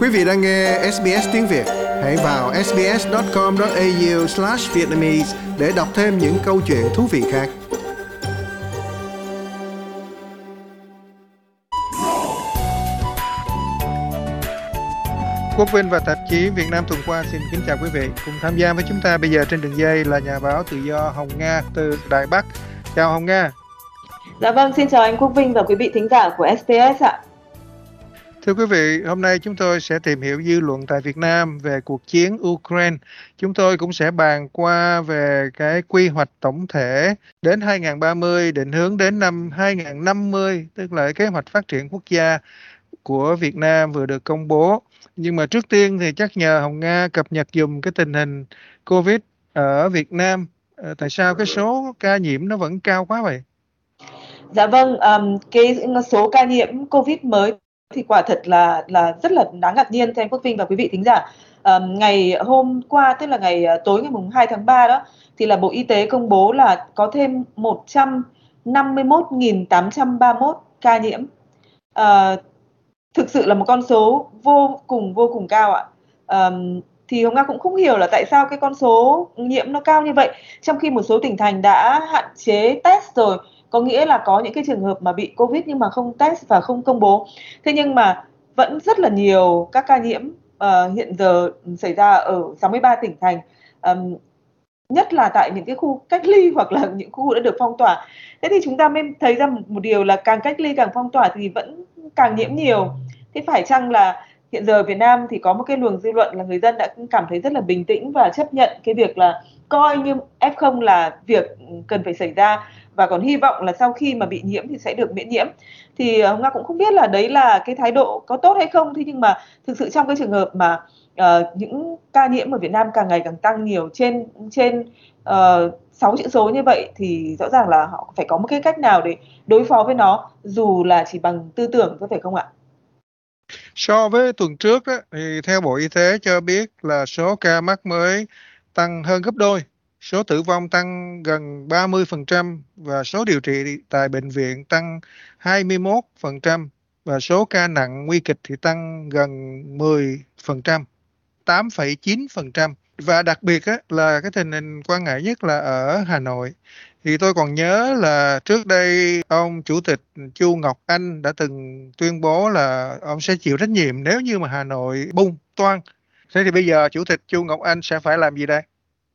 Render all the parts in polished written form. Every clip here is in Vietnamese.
Quý vị đang nghe SBS tiếng Việt. Hãy vào sbs.com.au/vietnamese để đọc thêm những câu chuyện thú vị khác. Quốc Vinh và tạp chí Việt Nam tuần qua xin kính chào quý vị. Cùng tham gia với chúng ta bây giờ trên đường dây là nhà báo tự do Hồng Nga từ Đài Bắc. Chào Hồng Nga. Dạ vâng, xin chào anh Quốc Vinh và quý vị thính giả của SBS ạ. Thưa quý vị, hôm nay chúng tôi sẽ tìm hiểu dư luận tại Việt Nam về cuộc chiến Ukraine. Chúng tôi cũng sẽ bàn qua về cái quy hoạch tổng thể đến 2030, định hướng đến năm 2050, tức là kế hoạch phát triển quốc gia của Việt Nam vừa được công bố. Nhưng mà trước tiên thì chắc nhờ Hồng Nga cập nhật dùm cái tình hình Covid ở Việt Nam. Tại sao cái số ca nhiễm nó vẫn cao quá vậy? Dạ vâng, cái số ca nhiễm Covid mới thì quả thật là rất là đáng ngạc nhiên thưa anh Quốc Vinh và quý vị thính giả. Ngày hôm qua, tức là tối ngày 2 tháng 3 đó, thì là Bộ Y tế công bố là có thêm 151.831 ca nhiễm. Thực sự là một con số vô cùng cao ạ. Thì Hồng Nga cũng không hiểu là tại sao cái con số nhiễm nó cao như vậy, trong khi một số tỉnh thành đã hạn chế test rồi, có nghĩa là có những cái trường hợp mà bị Covid nhưng mà không test và không công bố. Thế nhưng mà vẫn rất là nhiều các ca nhiễm hiện giờ xảy ra ở 63 tỉnh thành, nhất là tại những cái khu cách ly hoặc là những khu đã được phong tỏa. Thế thì chúng ta mới thấy ra một điều là càng cách ly càng phong tỏa thì vẫn càng nhiễm nhiều. Thế phải chăng là hiện giờ Việt Nam thì có một cái luồng dư luận là người dân đã cảm thấy rất là bình tĩnh và chấp nhận cái việc là coi như F0 là việc cần phải xảy ra, và còn hy vọng là sau khi mà bị nhiễm thì sẽ được miễn nhiễm. Thì Hồng Nga cũng không biết là đấy là cái thái độ có tốt hay không. Thế nhưng mà thực sự trong cái trường hợp mà những ca nhiễm ở Việt Nam càng ngày càng tăng nhiều trên 6 chữ số như vậy, thì rõ ràng là họ phải có một cái cách nào để đối phó với nó, dù là chỉ bằng tư tưởng, có phải không ạ? So với tuần trước đó, thì theo Bộ Y tế cho biết là số ca mắc mới tăng hơn gấp đôi, số tử vong tăng gần 30% và số điều trị tại bệnh viện tăng 21% và số ca nặng nguy kịch thì tăng gần 10%, 8,9%. Và đặc biệt á, là cái tình hình quan ngại nhất là ở Hà Nội. Thì tôi còn nhớ là trước đây ông Chủ tịch Chu Ngọc Anh đã từng tuyên bố là ông sẽ chịu trách nhiệm nếu như mà Hà Nội bùng toang. Thế thì bây giờ Chủ tịch Chu Ngọc Anh sẽ phải làm gì đây?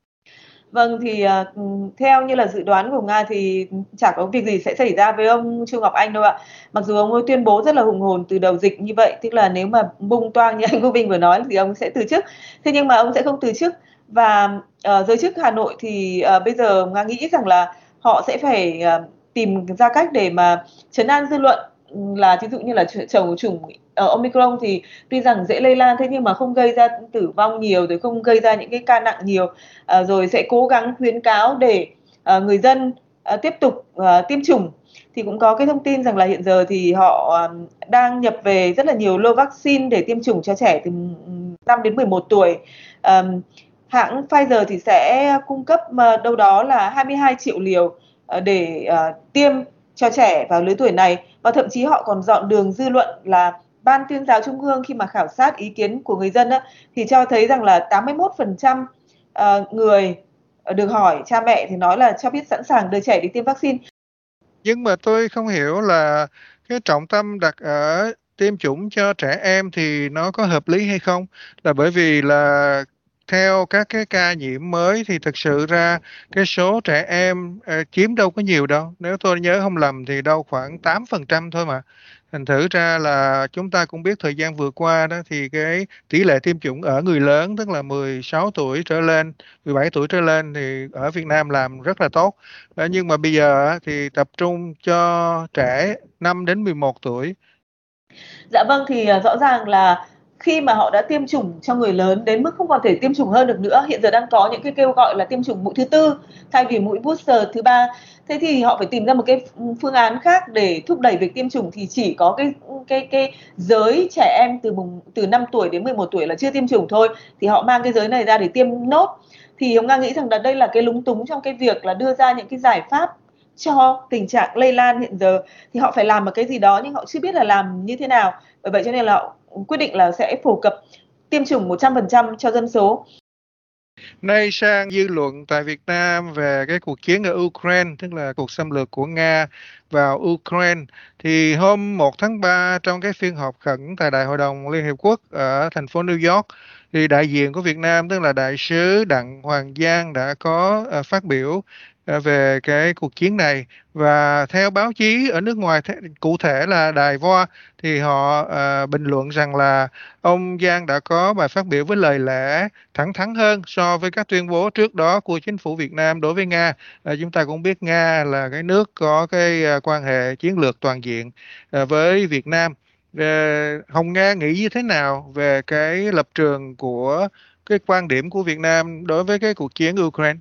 Vâng, thì theo như là dự đoán của Nga thì chả có việc gì sẽ xảy ra với ông Chu Ngọc Anh đâu ạ. Mặc dù ông ấy tuyên bố rất là hùng hồn từ đầu dịch như vậy, tức là nếu mà bùng toang như anh Quốc Vinh vừa nói thì ông sẽ từ chức. Thế nhưng mà ông sẽ không từ chức, và giới chức Hà Nội thì bây giờ Nga nghĩ rằng là họ sẽ phải tìm ra cách để mà trấn an dư luận, là ví dụ như là chủng Omicron thì tuy rằng dễ lây lan, thế nhưng mà không gây ra tử vong nhiều, rồi không gây ra những cái ca nặng nhiều. Rồi sẽ cố gắng khuyến cáo để người dân tiếp tục tiêm chủng. Thì cũng có cái thông tin rằng là hiện giờ thì họ đang nhập về rất là nhiều lô vaccine để tiêm chủng cho trẻ từ 5 đến 11 tuổi. Hãng Pfizer thì sẽ cung cấp đâu đó là 22 triệu liều để tiêm cho trẻ vào lứa tuổi này. Và thậm chí họ còn dọn đường dư luận là Ban Tuyên giáo Trung ương khi mà khảo sát ý kiến của người dân thì cho thấy rằng là 81% người được hỏi, cha mẹ thì nói là cho biết sẵn sàng đưa trẻ đi tiêm vaccine. Nhưng mà tôi không hiểu là cái trọng tâm đặt ở tiêm chủng cho trẻ em thì nó có hợp lý hay không? Là bởi vì là theo các cái ca nhiễm mới thì thực sự ra cái số trẻ em chiếm đâu có nhiều đâu. Nếu tôi nhớ không lầm thì đâu khoảng 8% thôi mà. Thành thử ra là chúng ta cũng biết thời gian vừa qua đó thì cái tỷ lệ tiêm chủng ở người lớn, tức là 16 tuổi trở lên, 17 tuổi trở lên thì ở Việt Nam làm rất là tốt. Nhưng mà bây giờ thì tập trung cho trẻ 5 đến 11 tuổi. Dạ vâng, thì rõ ràng là khi mà họ đã tiêm chủng cho người lớn đến mức không còn thể tiêm chủng hơn được nữa, hiện giờ đang có những cái kêu gọi là tiêm chủng mũi thứ tư thay vì mũi booster thứ ba. Thế thì họ phải tìm ra một cái phương án khác để thúc đẩy việc tiêm chủng, thì chỉ có cái giới trẻ em từ 5 tuổi đến 11 tuổi là chưa tiêm chủng thôi, thì họ mang cái giới này ra để tiêm nốt. Thì ông Nga nghĩ rằng là đây là cái lúng túng trong cái việc là đưa ra những cái giải pháp cho tình trạng lây lan hiện giờ. Thì họ phải làm một cái gì đó nhưng họ chưa biết là làm như thế nào. Bởi vậy cho nên là họ quyết định là sẽ phổ cập tiêm chủng 100% cho dân số. Nay sang dư luận tại Việt Nam về cái cuộc chiến ở Ukraine, tức là cuộc xâm lược của Nga vào Ukraine. Thì hôm 1 tháng 3 trong cái phiên họp khẩn tại Đại hội đồng Liên Hiệp Quốc ở thành phố New York, thì đại diện của Việt Nam, tức là đại sứ Đặng Hoàng Giang đã có phát biểu về cái cuộc chiến này. Và theo báo chí ở nước ngoài, cụ thể là Đài VOA, thì họ bình luận rằng là ông Giang đã có bài phát biểu với lời lẽ thẳng thắn hơn so với các tuyên bố trước đó của chính phủ Việt Nam đối với Nga. Chúng ta cũng biết Nga là cái nước có cái quan hệ chiến lược toàn diện với Việt Nam. Hồng Nga nghĩ như thế nào về cái lập trường của cái quan điểm của Việt Nam đối với cái cuộc chiến Ukraine?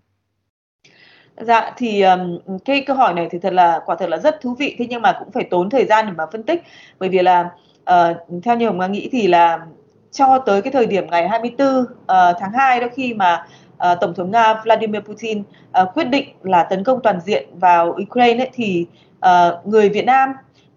Dạ, thì, cái câu hỏi này thì quả thật là rất thú vị, thế nhưng mà cũng phải tốn thời gian để mà phân tích. Bởi vì là, theo như Hồng Nga nghĩ thì là cho tới cái thời điểm ngày 24, tháng 2 đó, khi mà, Tổng thống Nga Vladimir Putin, quyết định là tấn công toàn diện vào Ukraine ấy, thì, người Việt Nam,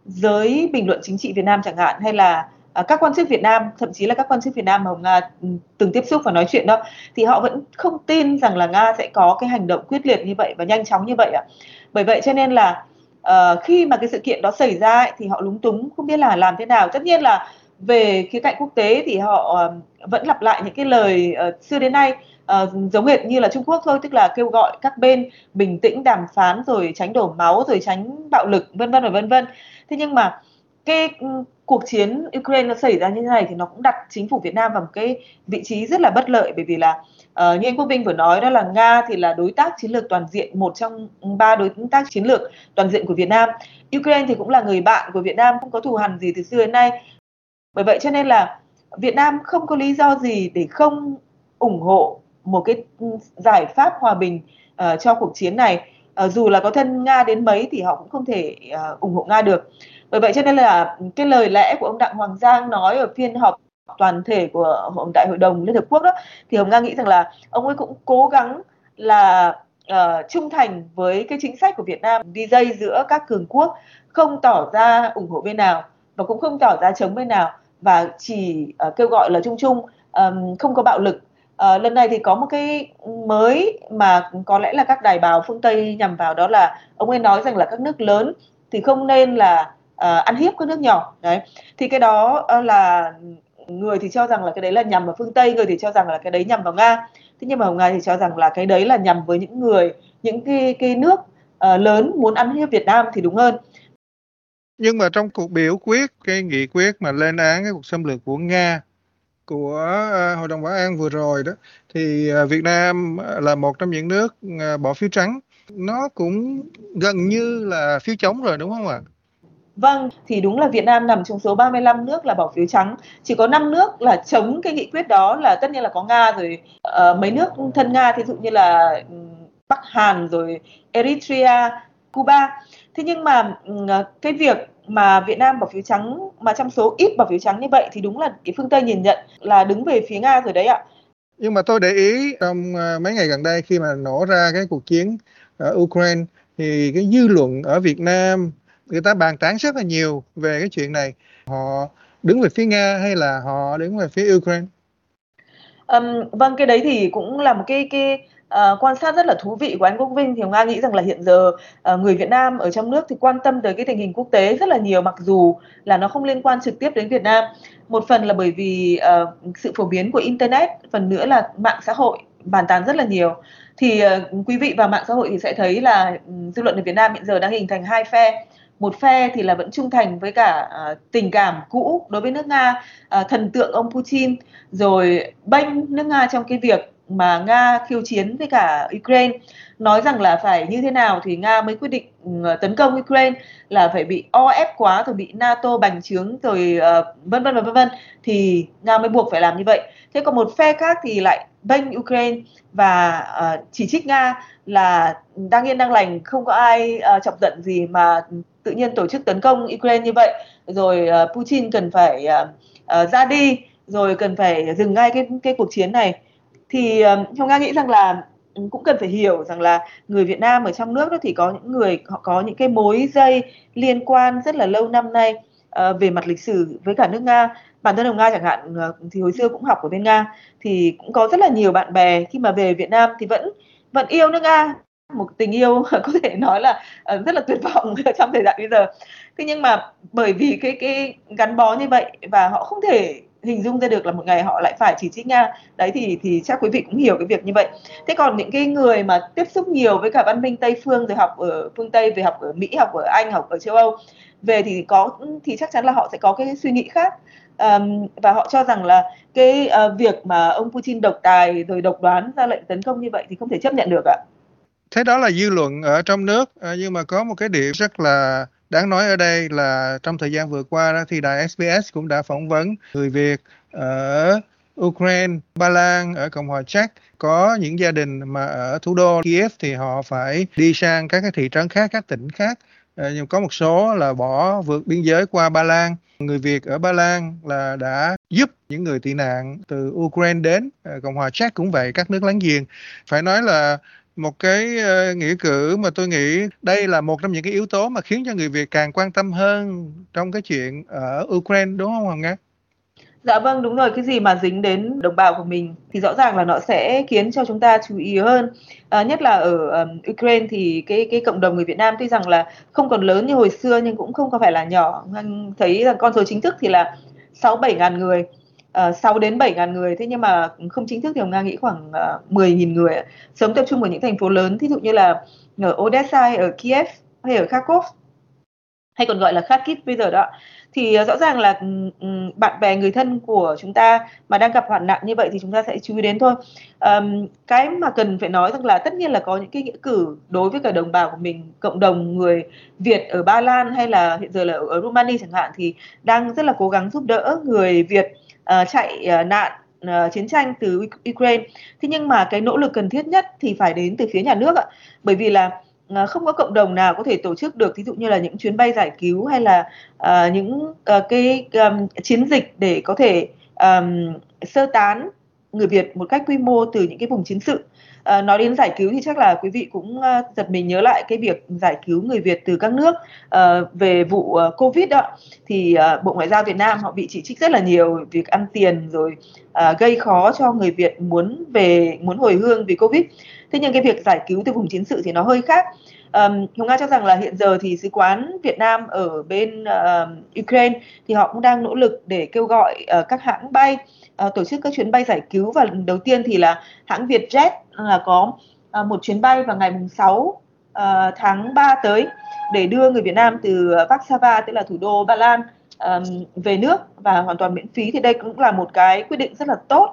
giới bình luận chính trị Việt Nam chẳng hạn, hay là, các quan chức Việt Nam, thậm chí là các quan chức Việt Nam mà Hồng Nga, từng tiếp xúc và nói chuyện đó, thì họ vẫn không tin rằng là Nga sẽ có cái hành động quyết liệt như vậy và nhanh chóng như vậy ạ. Bởi vậy cho nên là, khi mà cái sự kiện đó xảy ra ấy, thì họ lúng túng không biết là làm thế nào. Tất nhiên là về khía cạnh quốc tế thì họ, vẫn lặp lại những cái lời, xưa đến nay, giống hệt như là Trung Quốc thôi, tức là kêu gọi các bên bình tĩnh đàm phán rồi tránh đổ máu, rồi tránh bạo lực, vân vân và vân vân. Thế nhưng mà cái, cuộc chiến Ukraine nó xảy ra như thế này thì nó cũng đặt chính phủ Việt Nam vào một cái vị trí rất là bất lợi, bởi vì là, như anh Quốc Vinh vừa nói đó là Nga thì là đối tác chiến lược toàn diện, một trong 3 đối tác chiến lược toàn diện của Việt Nam. Ukraine thì cũng là người bạn của Việt Nam, không có thù hằn gì từ xưa đến nay. Bởi vậy cho nên là Việt Nam không có lý do gì để không ủng hộ một cái, giải pháp hòa bình, cho cuộc chiến này. Dù là có thân Nga đến mấy thì họ cũng không thể, ủng hộ Nga được. Bởi vậy cho nên là cái lời lẽ của ông Đặng Hoàng Giang nói ở phiên họp toàn thể của Đại hội đồng Liên Hợp Quốc đó, thì Hồng Nga nghĩ rằng là ông ấy cũng cố gắng là, trung thành với cái chính sách của Việt Nam, đi dây giữa các cường quốc, không tỏ ra ủng hộ bên nào và cũng không tỏ ra chống bên nào, và chỉ, kêu gọi là chung chung, không có bạo lực. Lần này thì có một cái mới mà có lẽ là các đài báo phương Tây nhằm vào, đó là ông ấy nói rằng là các nước lớn thì không nên là, ăn hiếp các nước nhỏ. Đấy, thì cái đó, là người thì cho rằng là cái đấy là nhằm vào phương Tây, người thì cho rằng là cái đấy nhằm vào Nga. Thế nhưng mà Hồng Nga thì cho rằng là cái đấy là nhằm với những cái nước, lớn muốn ăn hiếp Việt Nam thì đúng hơn. Nhưng mà trong cuộc biểu quyết, cái nghị quyết mà lên án cái cuộc xâm lược của Nga của Hội đồng Bảo an vừa rồi đó, thì Việt Nam là một trong những nước bỏ phiếu trắng. Nó cũng gần như là phiếu chống rồi đúng không ạ? Vâng, thì đúng là Việt Nam nằm trong số 35 nước là bỏ phiếu trắng, chỉ có 5 nước là chống cái nghị quyết đó, là tất nhiên là có Nga rồi, mấy nước thân Nga, thí dụ như là, Bắc Hàn, rồi Eritrea, Cuba. Thế nhưng mà, cái việc mà Việt Nam bỏ phiếu trắng, mà trong số ít bỏ phiếu trắng như vậy thì đúng là cái phương Tây nhìn nhận là đứng về phía Nga rồi đấy ạ. Nhưng mà tôi để ý trong mấy ngày gần đây khi mà nổ ra cái cuộc chiến ở Ukraine, thì cái dư luận ở Việt Nam người ta bàn tán rất là nhiều về cái chuyện này. Họ đứng về phía Nga hay là họ đứng về phía Ukraine? Vâng, cái đấy thì cũng là một cái, quan sát rất là thú vị của anh Quốc Vinh. Thì Nga nghĩ rằng là hiện giờ, người Việt Nam ở trong nước thì quan tâm tới cái tình hình quốc tế rất là nhiều, mặc dù là nó không liên quan trực tiếp đến Việt Nam. Một phần là bởi vì, sự phổ biến của internet, phần nữa là mạng xã hội bàn tán rất là nhiều. Thì, quý vị vào mạng xã hội thì sẽ thấy là, dư luận ở Việt Nam hiện giờ đang hình thành 2 phe. Một phe thì là vẫn trung thành với cả, tình cảm cũ đối với nước Nga, thần tượng ông Putin, rồi bênh nước Nga trong cái việc mà Nga khiêu chiến với cả Ukraine, nói rằng là phải như thế nào thì Nga mới quyết định, tấn công Ukraine, là phải bị o ép quá, rồi bị NATO bành trướng, rồi, vân vân và vân vân, thì Nga mới buộc phải làm như vậy. Thế còn một phe khác thì lại bênh Ukraine và, chỉ trích Nga là đang yên đang lành, không có ai, chọc giận gì mà tự nhiên tổ chức tấn công Ukraine như vậy, rồi, Putin cần phải, ra đi, rồi cần phải dừng ngay cái cuộc chiến này. Thì, Hồng Nga nghĩ rằng là, cũng cần phải hiểu rằng là người Việt Nam ở trong nước đó thì có những người họ có những cái mối dây liên quan rất là lâu năm nay, về mặt lịch sử với cả nước Nga. Bản thân Hồng Nga chẳng hạn thì hồi xưa cũng học ở bên Nga, thì cũng có rất là nhiều bạn bè khi mà về Việt Nam thì vẫn vẫn yêu nước Nga, một tình yêu có thể nói là rất là tuyệt vọng trong thời đại bây giờ. Thế nhưng mà bởi vì cái gắn bó như vậy và họ không thể hình dung ra được là một ngày họ lại phải chỉ trích Nga. Đấy thì chắc quý vị cũng hiểu cái việc như vậy. Thế còn những cái người mà tiếp xúc nhiều với cả văn minh Tây phương, rồi học ở phương Tây, về học ở Mỹ, học ở Anh, học ở châu Âu, về thì chắc chắn là họ sẽ có cái suy nghĩ khác. Và họ cho rằng là cái việc mà ông Putin độc tài rồi độc đoán ra lệnh tấn công như vậy thì không thể chấp nhận được ạ. Thế đó là dư luận ở trong nước, nhưng mà có một cái điểm rất là đáng nói ở đây là trong thời gian vừa qua đó thì đài SBS cũng đã phỏng vấn người Việt ở Ukraine, Ba Lan, ở Cộng hòa Czech. Có những gia đình mà ở thủ đô Kiev thì họ phải đi sang các cái thị trấn khác, các tỉnh khác. Nhưng có một số là bỏ vượt biên giới qua Ba Lan. Người Việt ở Ba Lan là đã giúp những người tị nạn từ Ukraine đến, Cộng hòa Czech cũng vậy, các nước láng giềng. Phải nói là một cái nghĩa cử mà tôi nghĩ đây là một trong những cái yếu tố mà khiến cho người Việt càng quan tâm hơn trong cái chuyện ở Ukraine, đúng không Hồng Nga? Dạ vâng, đúng rồi, cái gì mà dính đến đồng bào của mình thì rõ ràng là nó sẽ khiến cho chúng ta chú ý hơn. Nhất là ở Ukraine thì cái cộng đồng người Việt Nam tuy rằng là không còn lớn như hồi xưa nhưng cũng không có phải là nhỏ. Anh thấy rằng con số chính thức thì là 6-7 ngàn người, 6 đến 7 ngàn người. Thế nhưng mà không chính thức thì Hồng Nga nghĩ khoảng 10.000 người ạ. Sống tập trung ở những thành phố lớn, thí dụ như là ở Odessa hay ở Kiev hay ở Kharkov, hay còn gọi là Kharkiv bây giờ đó. Thì rõ ràng là bạn bè người thân của chúng ta mà đang gặp hoạn nạn như vậy thì chúng ta sẽ chú ý đến thôi. Cái mà cần phải nói rằng là tất nhiên là có những cái nghĩa cử đối với cả đồng bào của mình, cộng đồng người Việt ở Ba Lan hay là hiện giờ là ở Rumani chẳng hạn, thì đang rất là cố gắng giúp đỡ người Việt chạy nạn chiến tranh từ Ukraine. Thế nhưng mà cái nỗ lực cần thiết nhất thì phải đến từ phía nhà nước ạ. Bởi vì là không có cộng đồng nào có thể tổ chức được, ví dụ như là những chuyến bay giải cứu hay là những cái chiến dịch để có thể sơ tán người Việt một cách quy mô từ những cái vùng chiến sự. Nói đến giải cứu thì chắc là quý vị cũng giật mình nhớ lại cái việc giải cứu người Việt từ các nước về vụ Covid đó. Thì Bộ Ngoại giao Việt Nam họ bị chỉ trích rất là nhiều việc ăn tiền rồi gây khó cho người Việt muốn hồi hương vì Covid. Thế nhưng cái việc giải cứu từ vùng chiến sự thì nó hơi khác. Hồng Nga cho rằng là hiện giờ thì sứ quán Việt Nam ở bên Ukraine thì họ cũng đang nỗ lực để kêu gọi các hãng bay tổ chức các chuyến bay giải cứu. Và đầu tiên thì là hãng Vietjet là có một chuyến bay vào ngày 6 tháng 3 tới để đưa người Việt Nam từ Warsaw, tức là thủ đô Ba Lan, về nước và hoàn toàn miễn phí. Thì đây cũng là một cái quyết định rất là tốt.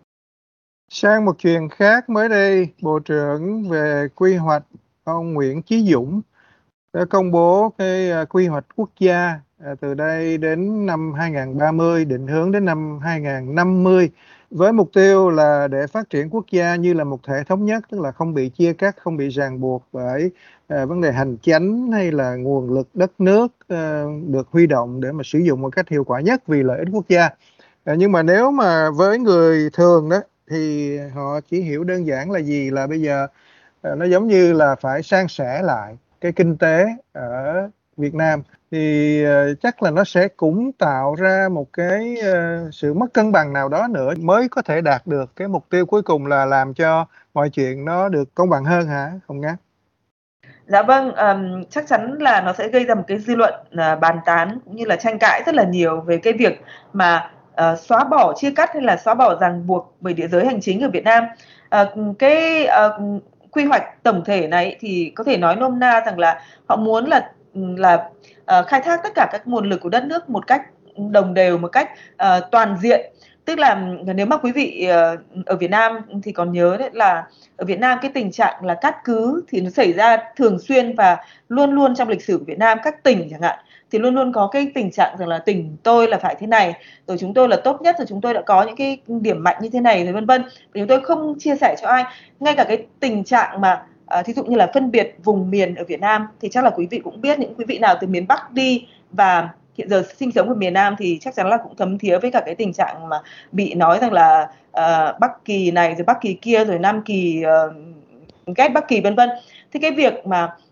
Sang một chuyện khác, mới đây Bộ trưởng về quy hoạch ông Nguyễn Chí Dũng đã công bố cái quy hoạch quốc gia từ đây đến năm 2030, định hướng đến năm 2050, với mục tiêu là để phát triển quốc gia như là một thể thống nhất, tức là không bị chia cắt, không bị ràng buộc bởi vấn đề hành chánh hay là nguồn lực đất nước được huy động để mà sử dụng một cách hiệu quả nhất vì lợi ích quốc gia. Nhưng mà nếu mà với người thường đó thì họ chỉ hiểu đơn giản là gì, là bây giờ nó giống như là phải san sẻ lại cái kinh tế ở Việt Nam, thì chắc là nó sẽ cũng tạo ra một cái sự mất cân bằng nào đó nữa mới có thể đạt được cái mục tiêu cuối cùng là làm cho mọi chuyện nó được công bằng hơn hả Hồng Nga? Dạ vâng, chắc chắn là nó sẽ gây ra một cái dư luận bàn tán cũng như là tranh cãi rất là nhiều về cái việc mà xóa bỏ chia cắt hay là xóa bỏ ràng buộc bởi địa giới hành chính ở Việt Nam. Cái quy hoạch tổng thể này thì có thể nói nôm na rằng là họ muốn là khai thác tất cả các nguồn lực của đất nước một cách đồng đều, một cách toàn diện. Tức là nếu mà quý vị ở Việt Nam thì còn nhớ đấy, là ở Việt Nam cái tình trạng là cát cứ thì nó xảy ra thường xuyên và luôn luôn trong lịch sử của Việt Nam. Các tỉnh chẳng hạn thì luôn luôn có cái tình trạng rằng là tỉnh tôi là phải thế này, rồi chúng tôi là tốt nhất, rồi chúng tôi đã có những cái điểm mạnh như thế này, rồi vân vân, chúng tôi không chia sẻ cho ai. Ngay cả cái tình trạng mà thí dụ như là phân biệt vùng miền ở Việt Nam thì chắc là quý vị cũng biết, những quý vị nào từ miền Bắc đi và hiện giờ sinh sống ở miền Nam thì chắc chắn là cũng thấm thía với cả cái tình trạng mà bị nói rằng là Bắc Kỳ này rồi Bắc Kỳ kia rồi Nam Kỳ ghét Bắc Kỳ vân vân. Thì cái việc mà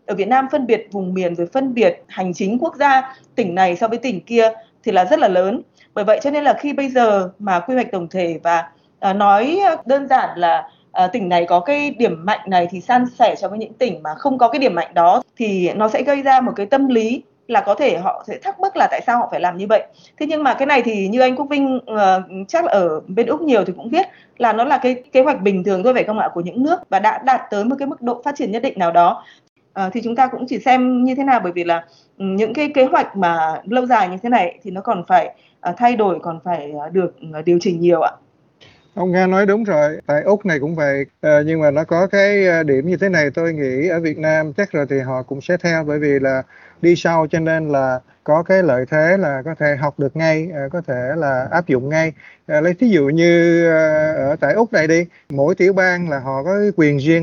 ở Việt Nam phân biệt vùng miền rồi phân biệt hành chính quốc gia, tỉnh này so với tỉnh kia thì là rất là lớn. Bởi vậy cho nên là khi bây giờ mà quy hoạch tổng thể và nói đơn giản là tỉnh này có cái điểm mạnh này thì san sẻ cho với những tỉnh mà không có cái điểm mạnh đó, thì nó sẽ gây ra một cái tâm lý là có thể họ sẽ thắc mắc là tại sao họ phải làm như vậy. Thế nhưng mà cái này thì như anh Quốc Vinh chắc là ở bên Úc nhiều thì cũng biết là nó là cái kế hoạch bình thường thôi phải không ạ, của những nước và đã đạt tới một cái mức độ phát triển nhất định nào đó. Thì chúng ta cũng chỉ xem như thế nào, bởi vì là những cái kế hoạch mà lâu dài như thế này thì nó còn phải thay đổi, còn phải được điều chỉnh nhiều ạ. Ông Nga nói đúng rồi, tại Úc này cũng vậy, nhưng mà nó có cái điểm như thế này, tôi nghĩ ở Việt Nam chắc rồi thì họ cũng sẽ theo, bởi vì là đi sau cho nên là có cái lợi thế là có thể học được ngay, có thể là áp dụng ngay. Lấy thí dụ như ở tại Úc này đi, mỗi tiểu bang là họ có cái quyền riêng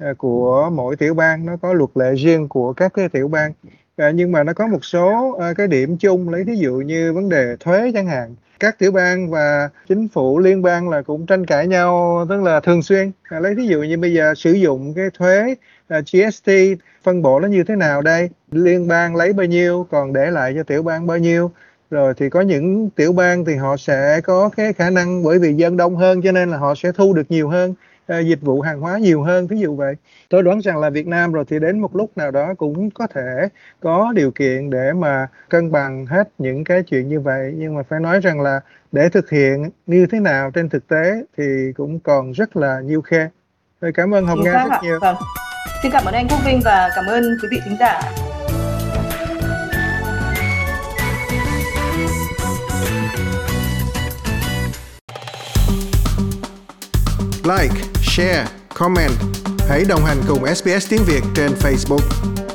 của mỗi tiểu bang, nó có luật lệ riêng của các cái tiểu bang. Nhưng mà nó có một số cái điểm chung, lấy thí dụ như vấn đề thuế chẳng hạn. Các tiểu bang và chính phủ liên bang là cũng tranh cãi nhau, tức là thường xuyên. Lấy ví dụ như bây giờ sử dụng cái thuế GST, phân bổ nó như thế nào đây? Liên bang lấy bao nhiêu, còn để lại cho tiểu bang bao nhiêu? Rồi thì có những tiểu bang thì họ sẽ có cái khả năng, bởi vì dân đông hơn cho nên là họ sẽ thu được nhiều hơn, dịch vụ hàng hóa nhiều hơn, ví dụ vậy. Tôi đoán rằng là Việt Nam rồi thì đến một lúc nào đó cũng có thể có điều kiện để mà cân bằng hết những cái chuyện như vậy, nhưng mà phải nói rằng là để thực hiện như thế nào trên thực tế thì cũng còn rất là nhiều khe. Tôi cảm ơn Hồng Nga rất nhiều. Vâng. Xin cảm ơn anh Quốc Vinh và cảm ơn quý vị thính giả. Like, share, comment. Hãy đồng hành cùng SBS tiếng Việt trên Facebook.